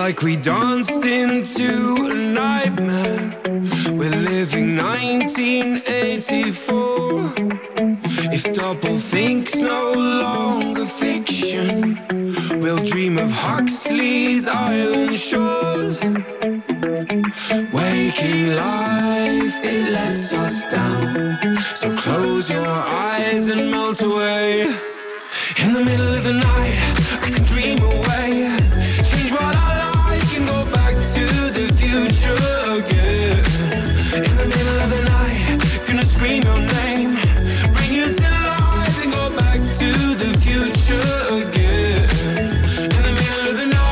like we danced into a nightmare. We're living 1984. If doublethink no longer fiction, we'll dream of Huxley's island shores. Waking life, it lets us down. So close your eyes and melt away. In the middle of the night, I can dream away. Change what I like and go back to the future again. In the middle of the night, gonna scream your name. Bring you to life and go back to the future again. In the middle of the night.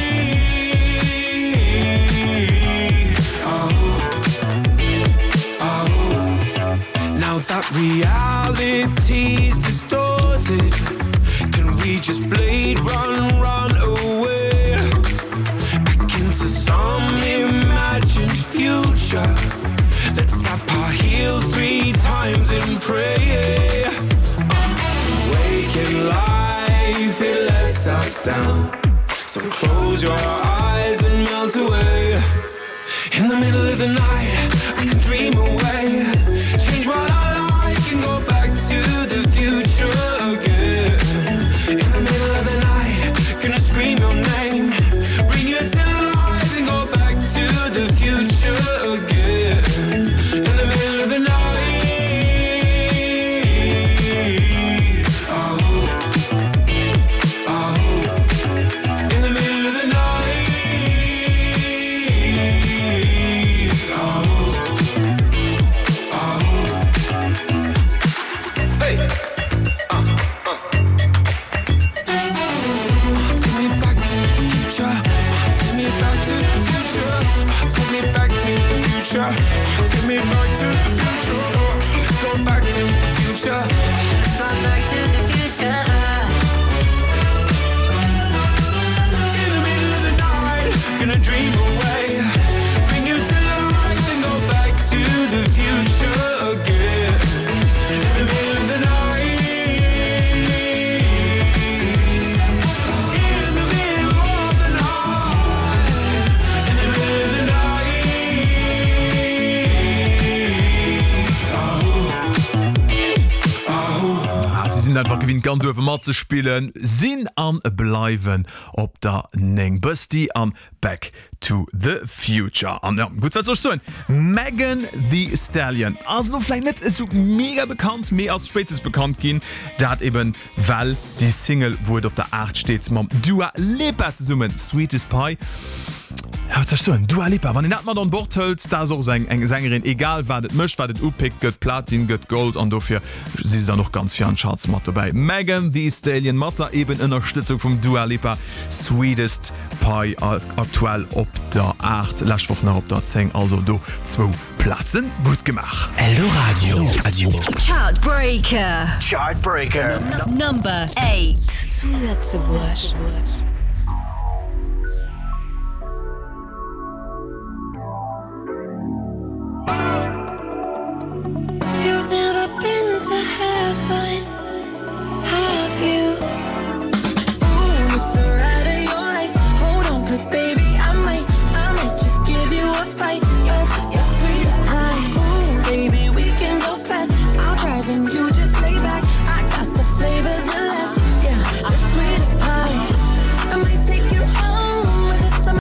Now that reality's distorted, can we just blade run away back into some imagined future? Let's tap our heels 3 times and pray. Waking life, it lets us down. So close your eyes and melt away. In the middle of the night, I can dream away. Change what I like and go back to the future again. In the middle of the night, gonna scream your name. Bring you to life and go back to the future again. In the middle of the night. Oh, oh. In the middle of the night. Take me back to the future. Let's go back to the future. Let's go back to the future. In the middle of the night, gonna dream away. Bring you to life and go back to the future again. In the middle of the night. Einfach gewinnt ganz so Mat zu spielen, sinn an bleiwen op der Neng Busty am Back to the Future. Und ja, gut, was soll ich sagen? Megan Thee Stallion. Also noch vielleicht nicht so mega bekannt, mehr als spätestens bekannt gehen. Da hat eben, weil die Single wurde auf der 8 steht, mit Dua Lipa zusammen, Sweetest Pie. Ja, was sagst du denn? Dua Lipa, wenn ihr nicht mal an Bord hält, da ist auch eine Sängerin, egal was das mischt, was das upickt, geht Platin, geht Gold und dafür sie ist da noch ganz viel an Charts mit dabei. Megan Thee Stallion mit da eben Unterstützung von Dua Lipa, Sweetest Pie als aktuell auf der 8, letzte Woche noch auf der 10, also du 2 Plätzen, gut gemacht. Eldoradio. Chartbreaker. Chartbreaker. Number 8. Zuletzte Wort.